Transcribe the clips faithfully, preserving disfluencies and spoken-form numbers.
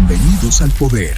Bienvenidos al poder.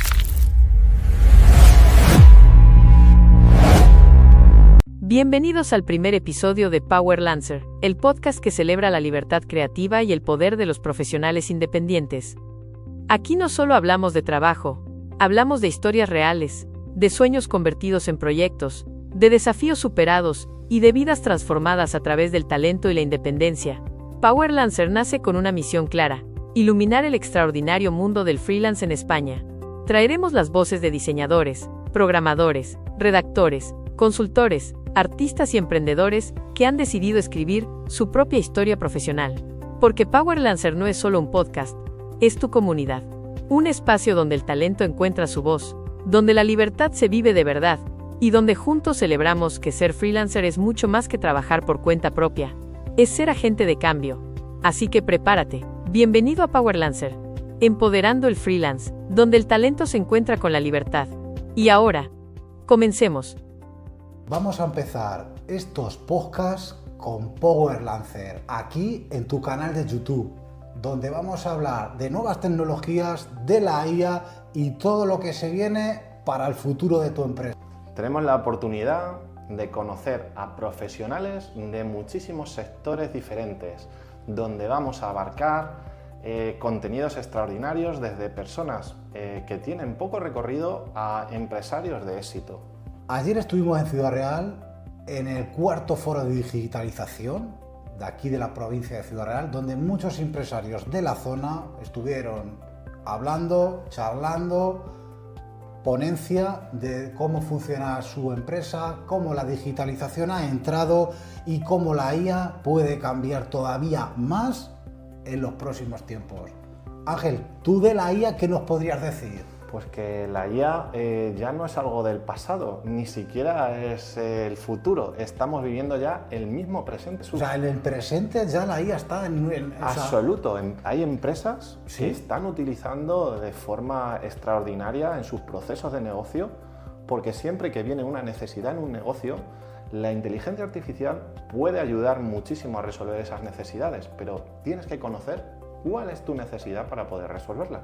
Bienvenidos al primer episodio de Power Lancer, el podcast que celebra la libertad creativa y el poder de los profesionales independientes. Aquí no solo hablamos de trabajo, hablamos de historias reales, de sueños convertidos en proyectos, de desafíos superados y de vidas transformadas a través del talento y la independencia. Power Lancer nace con una misión clara: iluminar el extraordinario mundo del freelance en España. Traeremos las voces de diseñadores, programadores, redactores, consultores, artistas y emprendedores que han decidido escribir su propia historia profesional. Porque Power Lancer no es solo un podcast, es tu comunidad. Un espacio donde el talento encuentra su voz, donde la libertad se vive de verdad, y donde juntos celebramos que ser freelancer es mucho más que trabajar por cuenta propia. Es ser agente de cambio. Así que prepárate. Bienvenido a Power Lancer, empoderando el freelance, donde el talento se encuentra con la libertad. Y ahora, comencemos. Vamos a empezar estos podcasts con Power Lancer, aquí en tu canal de YouTube, donde vamos a hablar de nuevas tecnologías, de la I A y todo lo que se viene para el futuro de tu empresa. Tenemos la oportunidad de conocer a profesionales de muchísimos sectores diferentes, donde vamos a abarcar eh, contenidos extraordinarios desde personas eh, que tienen poco recorrido a empresarios de éxito. Ayer estuvimos en Ciudad Real, en el cuarto foro de digitalización de aquí de la provincia de Ciudad Real, donde muchos empresarios de la zona estuvieron hablando, charlando, ponencia de cómo funciona su empresa, cómo la digitalización ha entrado y cómo la I A puede cambiar todavía más en los próximos tiempos. Ángel, tú de la I A, ¿qué nos podrías decir? Pues que la I A eh, ya no es algo del pasado, ni siquiera es eh, el futuro. Estamos viviendo ya el mismo presente. O sea, en el presente ya la I A está en... en Absoluto. En, hay empresas ¿sí? que están utilizando de forma extraordinaria en sus procesos de negocio, porque siempre que viene una necesidad en un negocio, la inteligencia artificial puede ayudar muchísimo a resolver esas necesidades, pero tienes que conocer cuál es tu necesidad para poder resolverla.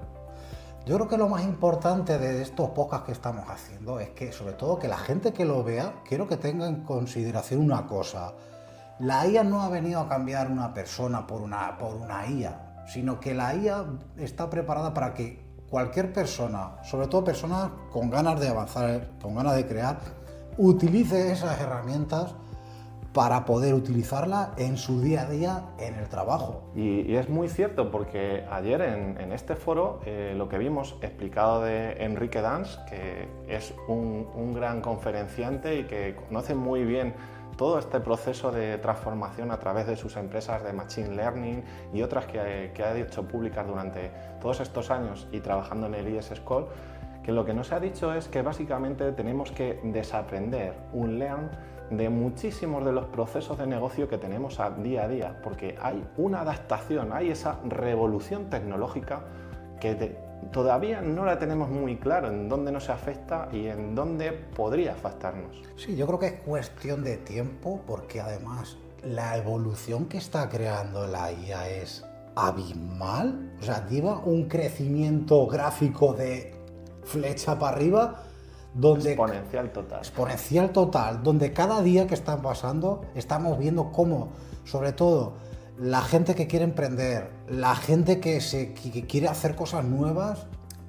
Yo creo que lo más importante de estos podcasts que estamos haciendo es que, sobre todo, que la gente que lo vea, quiero que tenga en consideración una cosa. La I A no ha venido a cambiar una persona por una, por una I A, sino que la I A está preparada para que cualquier persona, sobre todo personas con ganas de avanzar, con ganas de crear, utilice esas herramientas para poder utilizarla en su día a día en el trabajo. Y, y es muy cierto, porque ayer en, en este foro eh, lo que vimos explicado de Enrique Dans, que es un, un gran conferenciante y que conoce muy bien todo este proceso de transformación a través de sus empresas de Machine Learning y otras que, que ha hecho públicas durante todos estos años y trabajando en el I S School, que lo que nos ha dicho es que básicamente tenemos que desaprender, unlearn, de muchísimos de los procesos de negocio que tenemos a día a día, porque hay una adaptación, hay esa revolución tecnológica que te, todavía no la tenemos muy claro en dónde nos afecta y en dónde podría afectarnos. Sí, yo creo que es cuestión de tiempo, porque además la evolución que está creando la I A es abismal, o sea, lleva un crecimiento gráfico de flecha para arriba, donde exponencial total. Exponencial total, donde cada día que están pasando estamos viendo cómo, sobre todo, la gente que quiere emprender, la gente que, se, que quiere hacer cosas nuevas,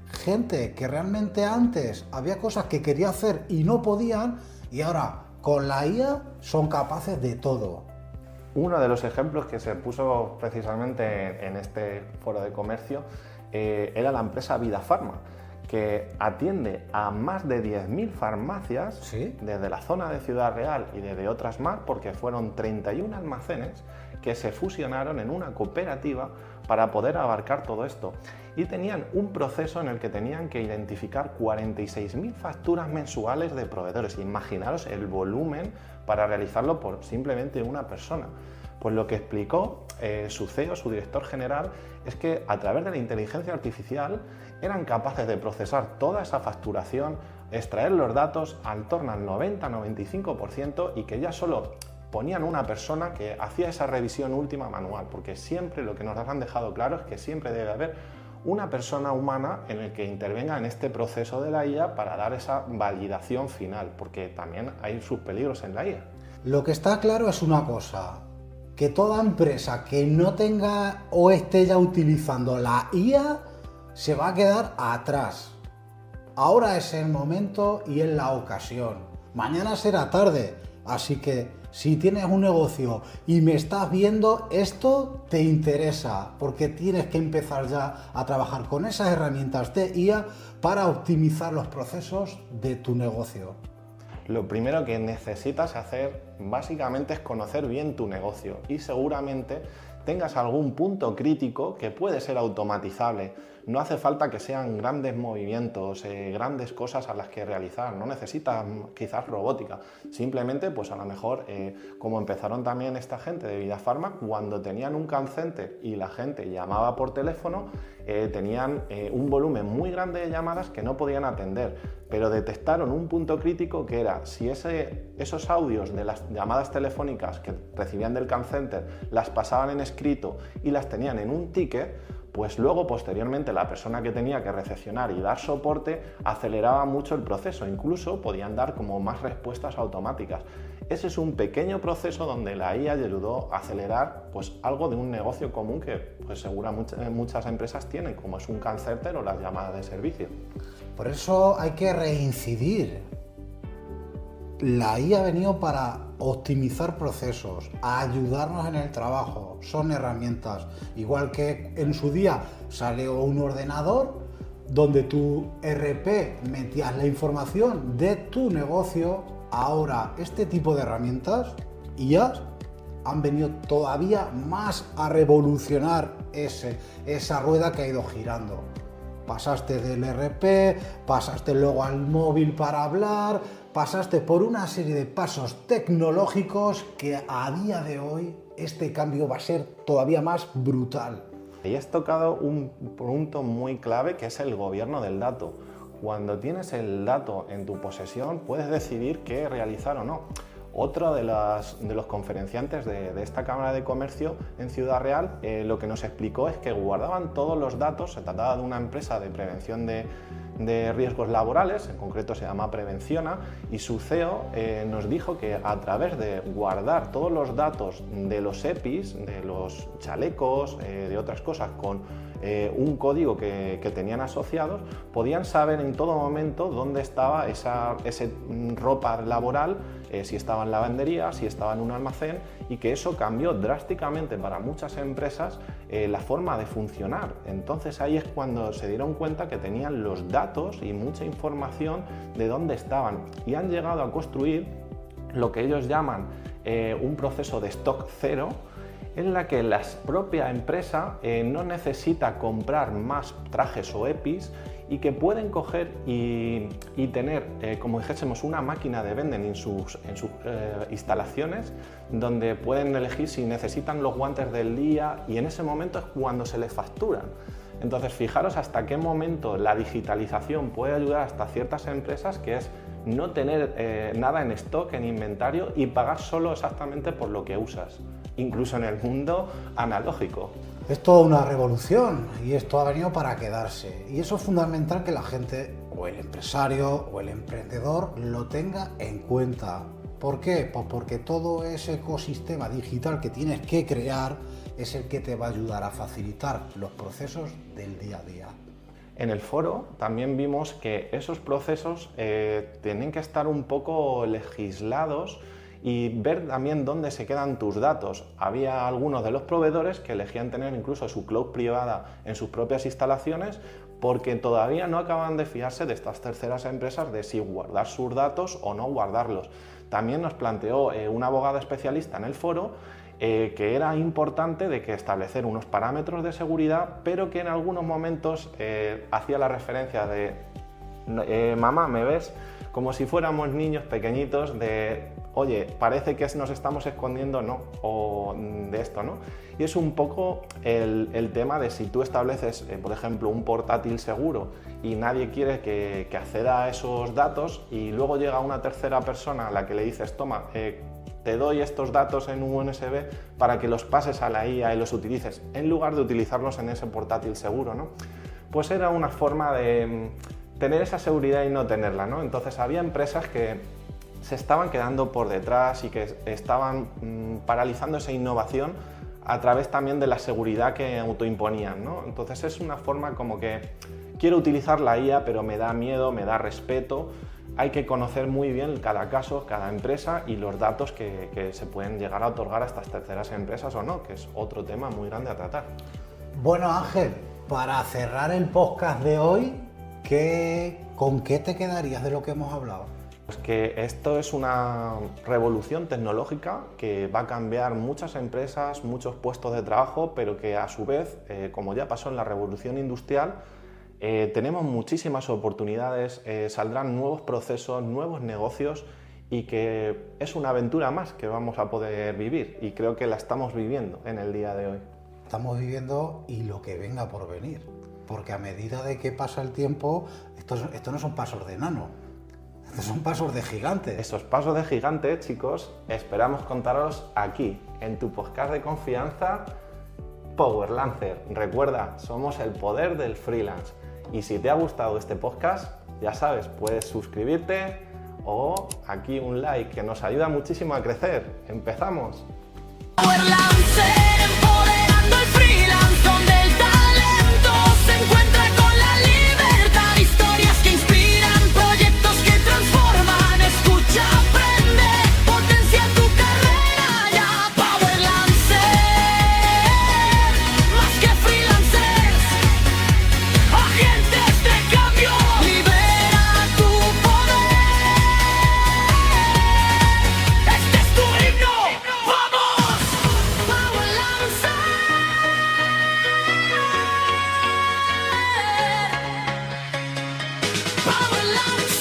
gente que realmente antes había cosas que quería hacer y no podían, y ahora con la I A son capaces de todo. Uno de los ejemplos que se puso precisamente en este foro de comercio eh, era la empresa Vida Pharma, que atiende a más de diez mil farmacias, ¿sí?, desde la zona de Ciudad Real y desde otras más, porque fueron treinta y uno almacenes que se fusionaron en una cooperativa para poder abarcar todo esto. Y tenían un proceso en el que tenían que identificar cuarenta y seis mil facturas mensuales de proveedores. Imaginaros el volumen para realizarlo por simplemente una persona. Pues lo que explicó eh, su C E O, su director general, es que a través de la inteligencia artificial eran capaces de procesar toda esa facturación, extraer los datos al torno al noventa a noventa y cinco por ciento y que ya solo ponían una persona que hacía esa revisión última manual, porque siempre lo que nos han dejado claro es que siempre debe haber una persona humana en el que intervenga en este proceso de la I A para dar esa validación final, porque también hay sus peligros en la I A. Lo que está claro es una cosa, que toda empresa que no tenga o esté ya utilizando la I A se va a quedar atrás. Ahora es el momento y es la ocasión. Mañana será tarde, así que si tienes un negocio y me estás viendo, esto te interesa, porque tienes que empezar ya a trabajar con esas herramientas de I A para optimizar los procesos de tu negocio. Lo primero que necesitas hacer básicamente es conocer bien tu negocio y seguramente tengas algún punto crítico que puede ser automatizable. No hace falta que sean grandes movimientos, eh, grandes cosas a las que realizar, no necesitas quizás robótica. Simplemente, pues a lo mejor, eh, como empezaron también esta gente de Vidafarma, cuando tenían un call center y la gente llamaba por teléfono, eh, tenían eh, un volumen muy grande de llamadas que no podían atender, pero detectaron un punto crítico que era si ese, esos audios de las llamadas telefónicas que recibían del call center las pasaban en escrito y las tenían en un ticket, pues luego posteriormente la persona que tenía que recepcionar y dar soporte aceleraba mucho el proceso, incluso podían dar como más respuestas automáticas. Ese es un pequeño proceso donde la I A ayudó a acelerar pues algo de un negocio común que pues segura muchas, muchas empresas tienen, como es un call center o las llamadas de servicio. Por eso hay que reincidir. La I A ha venido para optimizar procesos, a ayudarnos en el trabajo, son herramientas. Igual que en su día salió un ordenador donde tu R P metías la información de tu negocio, ahora este tipo de herramientas, I A, han venido todavía más a revolucionar ese, esa rueda que ha ido girando. Pasaste del R P, pasaste luego al móvil para hablar, pasaste por una serie de pasos tecnológicos que a día de hoy este cambio va a ser todavía más brutal. Y has tocado un punto muy clave que es el gobierno del dato. Cuando tienes el dato en tu posesión puedes decidir qué realizar o no. Otro de, las, de los conferenciantes de, de esta Cámara de Comercio en Ciudad Real eh, lo que nos explicó es que guardaban todos los datos, se trataba de una empresa de prevención de, de riesgos laborales, en concreto se llama Prevenciona, y su C E O eh, nos dijo que a través de guardar todos los datos de los E P Is, de los chalecos, eh, de otras cosas con eh, un código que, que tenían asociados, podían saber en todo momento dónde estaba esa ese ropa laboral, Eh, si estaba en lavandería, si estaba en un almacén, y que eso cambió drásticamente para muchas empresas eh, la forma de funcionar. Entonces ahí es cuando se dieron cuenta que tenían los datos y mucha información de dónde estaban y han llegado a construir lo que ellos llaman eh, un proceso de stock cero, en la que la propia empresa eh, no necesita comprar más trajes o E P Is y que pueden coger y, y tener, eh, como dijésemos, una máquina de vending en sus, en sus eh, instalaciones, donde pueden elegir si necesitan los guantes del día y en ese momento es cuando se les facturan. Entonces, fijaros hasta qué momento la digitalización puede ayudar hasta ciertas empresas, que es no tener eh, nada en stock, en inventario, y pagar solo exactamente por lo que usas, incluso en el mundo analógico. Es toda una revolución y esto ha venido para quedarse. Y eso es fundamental que la gente, o el empresario, o el emprendedor, lo tenga en cuenta. ¿Por qué? Pues porque todo ese ecosistema digital que tienes que crear es el que te va a ayudar a facilitar los procesos del día a día. En el foro también vimos que esos procesos eh, tienen que estar un poco legislados y ver también dónde se quedan tus datos. Había algunos de los proveedores que elegían tener incluso su cloud privada en sus propias instalaciones porque todavía no acaban de fiarse de estas terceras empresas de si guardar sus datos o no guardarlos. También nos planteó eh, una abogada especialista en el foro eh, que era importante de que establecer unos parámetros de seguridad, pero que en algunos momentos eh, hacía la referencia de eh, mamá, ¿me ves? Como si fuéramos niños pequeñitos de oye, parece que nos estamos escondiendo, no, o de esto, ¿no? Y es un poco el, el tema de si tú estableces, eh, por ejemplo, un portátil seguro y nadie quiere que, que acceda a esos datos y luego llega una tercera persona a la que le dices, toma, eh, te doy estos datos en un U S B para que los pases a la I A y los utilices, en lugar de utilizarlos en ese portátil seguro, ¿no? pues era una forma de tener esa seguridad y no tenerla, ¿no? Entonces había empresas que se estaban quedando por detrás y que estaban mmm, paralizando esa innovación a través también de la seguridad que autoimponían, ¿no? Entonces es una forma como que quiero utilizar la I A, pero me da miedo, me da respeto. Hay que conocer muy bien cada caso, cada empresa y los datos que, que se pueden llegar a otorgar a estas terceras empresas o no, que es otro tema muy grande a tratar. Bueno, Ángel, para cerrar el podcast de hoy, ¿qué, ¿con qué te quedarías de lo que hemos hablado? Pues que esto es una revolución tecnológica que va a cambiar muchas empresas, muchos puestos de trabajo, pero que a su vez, eh, como ya pasó en la revolución industrial, Eh, tenemos muchísimas oportunidades, eh, saldrán nuevos procesos, nuevos negocios y que es una aventura más que vamos a poder vivir y creo que la estamos viviendo en el día de hoy. Estamos viviendo y lo que venga por venir, porque a medida de que pasa el tiempo, estos, estos no son pasos de enano, estos son pasos de gigante. Esos pasos de gigante, chicos, esperamos contaros aquí, en tu podcast de confianza, Power Lancer. Recuerda, somos el poder del freelance. Y si te ha gustado este podcast, ya sabes, puedes suscribirte o aquí un like que nos ayuda muchísimo a crecer. ¡Empezamos! Power Lancer, empoderando el freelance, donde el talento se encuentra con la libertad. Historias que inspiran, proyectos que transforman. Escucha, aprende, potencia tu carrera ya. Power Lancer, más que freelancers, agentes de cambio. Libera tu poder. Este es tu himno. ¡Vamos! Power Lancer. Power Lancer.